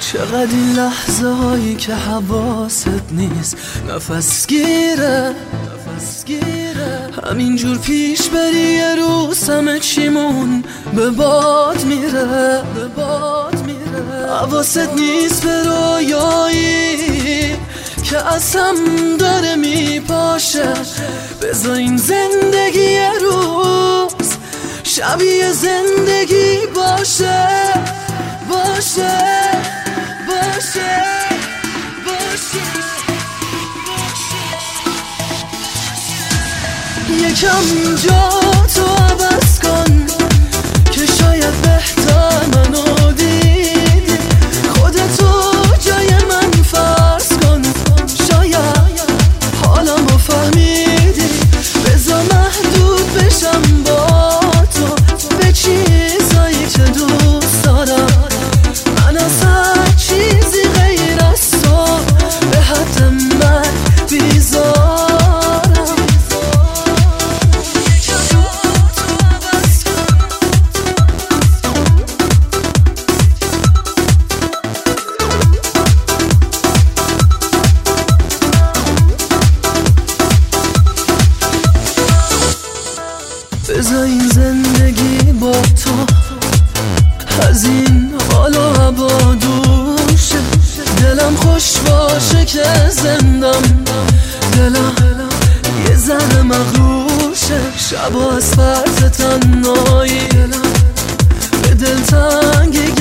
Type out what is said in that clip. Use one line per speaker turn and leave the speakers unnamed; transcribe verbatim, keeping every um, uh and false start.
چقدر این لحظه هایی که حواست نیست نفس گیره نفس گیره همینجور پیش بری یه روز همه چیمون به باد میره به باد میره حواست نیست به رویایی که از هم داره میپاشه بذار این زندگی یه روز شبیه زندگی باشه باشه باشه باشه یکم جا تو عوض کن که شاید بهتر منو دیدی خودتو جای من فرض کن شاید حالمو فهمیدی بذار محدود بشم با تو به چیزایی که دوست دارم من از هر چیزی غیر از تو به حد من بیزارم بذار این زندگی با تو از این حال و هوا دور شه دلم خوش باشه که زندم دلم یه ذره مغرور شه شبا از فرط تنهایی دلم به دلتنگی